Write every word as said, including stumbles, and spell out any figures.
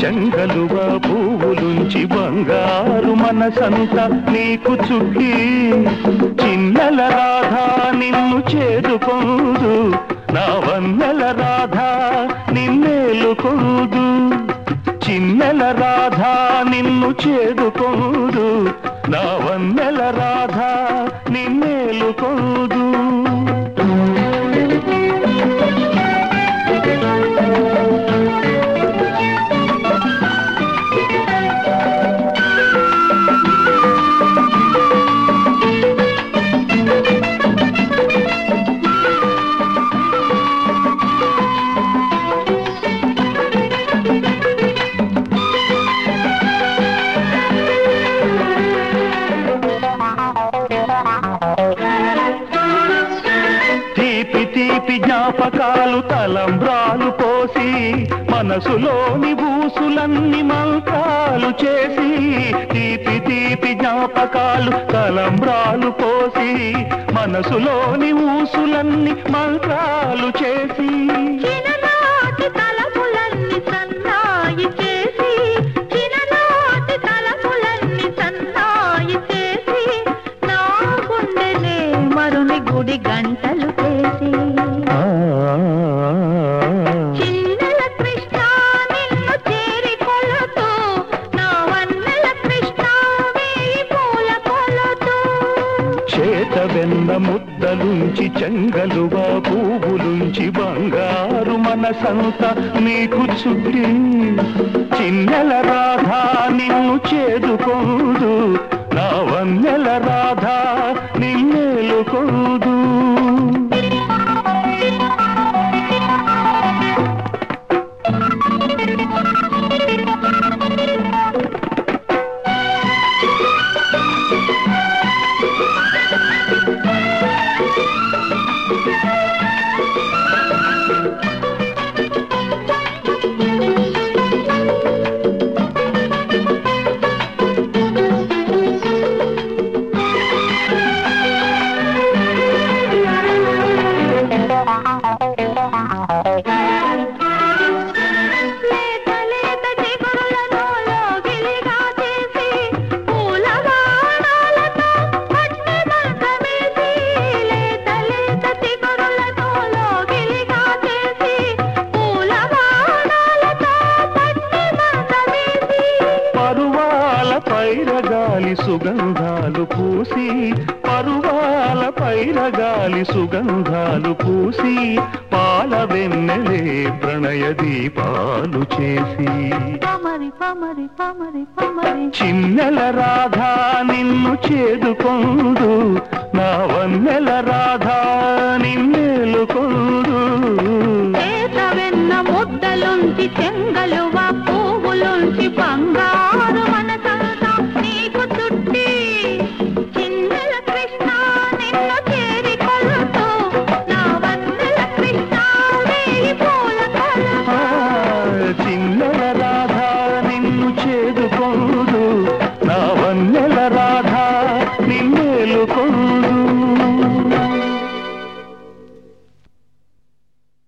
చెంగలువ పువ్వులుంచి బంగారు మనసంత నీకు చుక్కి చిన్నెల రాధా నిన్ను చేదుకోదు నా వన్నెల రాధా నిన్నేలుకోదు చిన్నెల రాధా నిన్ను చేదుకోదు నా వన్నెల రాధా నిన్నేలుకోదు తీపి జ్ఞాపకాలు తలంబ్రాలు పోసి మనసులోని బూసులన్నీ మంత్రాలు చేసి తీపి తీపి జ్ఞాపకాలు తలంబ్రాలు పోసి మనసులోని ఊసులన్నీ మంత్రాలు చేసి గుడి గంటలు చేసి చిన్నెల కృష్ణ నిన్ను చేరి కొలుతూ నా వన్నెల కృష్ణ వేయి పూల కొలుతూ చేత వెన్న ముద్దలుంచి చెంగలువ పువ్వులుంచి బంగారు మనసంత నీకు చుట్టి చిన్నెల రాధా నిన్ను చేదుకోదు నా వన్నెల రాధా నిన్నేలుకోదు పైరగాలి సుగంధాలు పూసి పరువాల పైరగాలి సుగంధాలు పూసి పాల వెన్నెలే ప్రణయ దీపాలు చేసి పమరి పమరి పమరి పమరి చిన్నెల రాధా నిన్ను చేదుకోదు నా వన్నెల రాధా నిన్నేలుకోదు చేత వెన్న ముద్దలుంచి చెంగలు